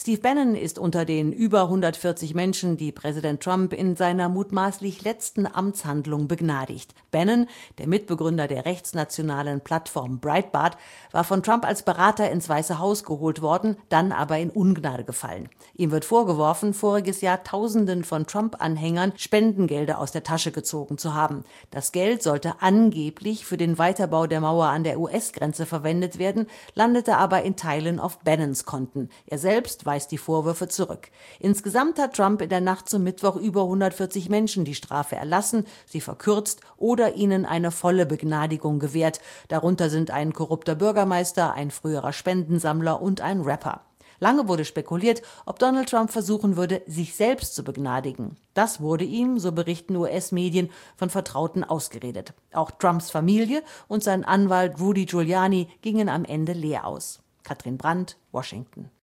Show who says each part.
Speaker 1: Steve Bannon ist unter den über 140 Menschen, die Präsident Trump in seiner mutmaßlich letzten Amtshandlung begnadigt. Bannon, der Mitbegründer der rechtsnationalen Plattform Breitbart, war von Trump als Berater ins Weiße Haus geholt worden, dann aber in Ungnade gefallen. Ihm wird vorgeworfen, voriges Jahr Tausenden von Trump-Anhängern Spendengelder aus der Tasche gezogen zu haben. Das Geld sollte angeblich für den Weiterbau der Mauer an der US-Grenze verwendet werden, landete aber in Teilen auf Bannons Konten. Er selbst weist die Vorwürfe zurück. Insgesamt hat Trump in der Nacht zum Mittwoch über 140 Menschen die Strafe erlassen, sie verkürzt oder ihnen eine volle Begnadigung gewährt. Darunter sind ein korrupter Bürgermeister, ein früherer Spendensammler und ein Rapper. Lange wurde spekuliert, ob Donald Trump versuchen würde, sich selbst zu begnadigen. Das wurde ihm, so berichten US-Medien, von Vertrauten ausgeredet. Auch Trumps Familie und sein Anwalt Rudy Giuliani gingen am Ende leer aus. Katrin Brandt, Washington.